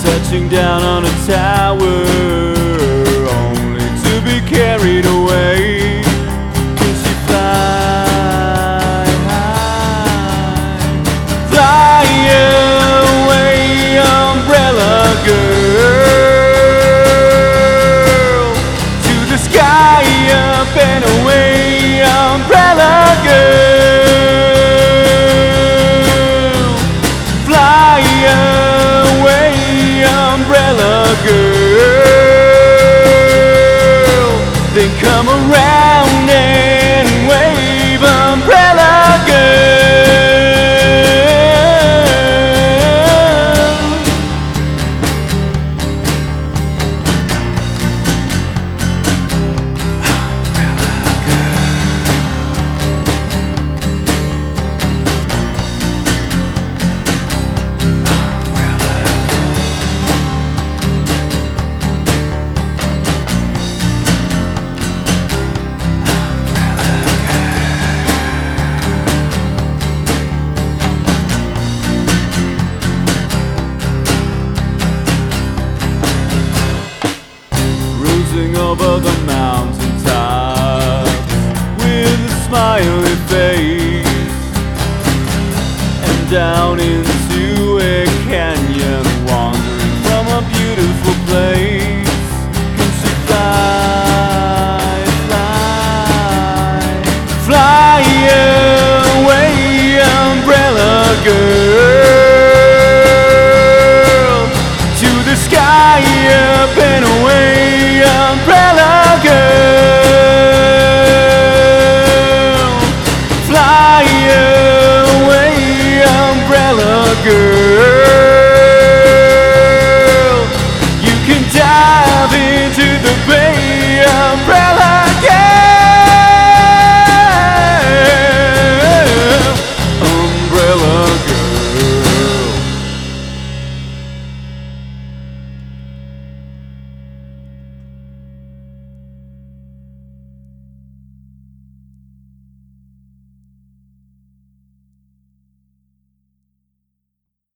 touching down on a tower, only to be carried away. Can she fly high? Fly away, umbrella girl, to the sky, up and away, umbrella girl. Fly away, umbrella girl, then come around and wave, umbrella girl. Cruising over the mountains,